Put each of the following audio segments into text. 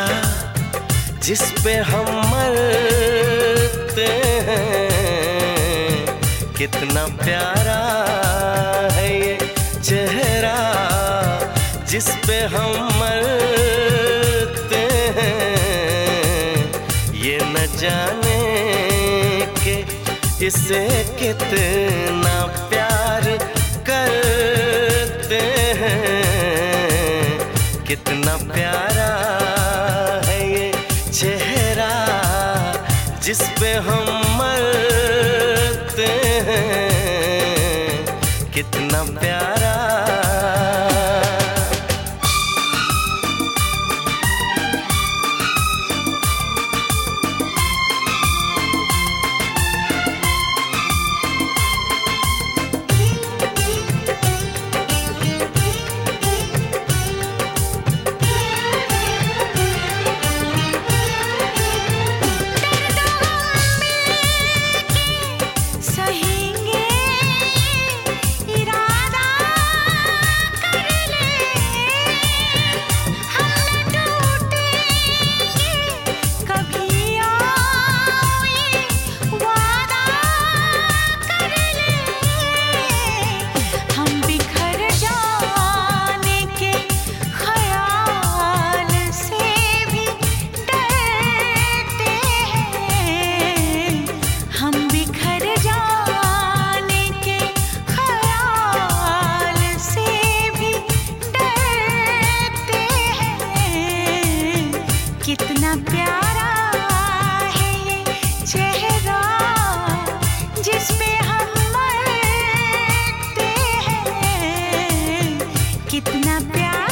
प्यारा जिस पे हम मरते हैं, कितना प्यारा है ये चेहरा जिस पे हम मरते हैं। ये न जाने कि इसे कितना प्यार करते हैं, कितना प्यारा है ये चेहरा जिस पे हम मरते हैं, कितना प्यारा। कितना प्यारा है ये चेहरा जिस पे हम मरते हैं, कितना प्यारा।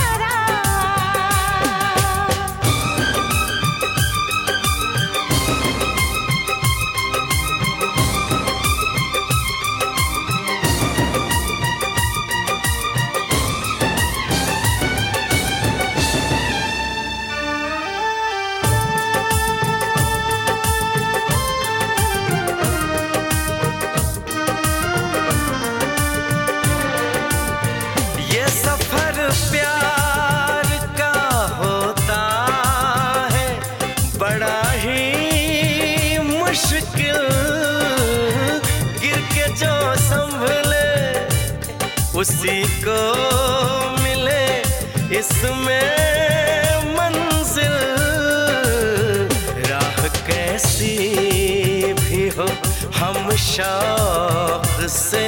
प्यार का होता है बड़ा ही मुश्किल, गिर के जो संभले उसी को मिले इसमें मंजिल। राह कैसी भी हो हम शौक से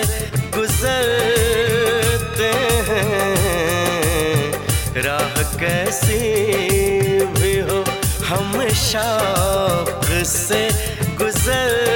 गुजरते हैं, राह कैसी भी हो हम शौक से गुजर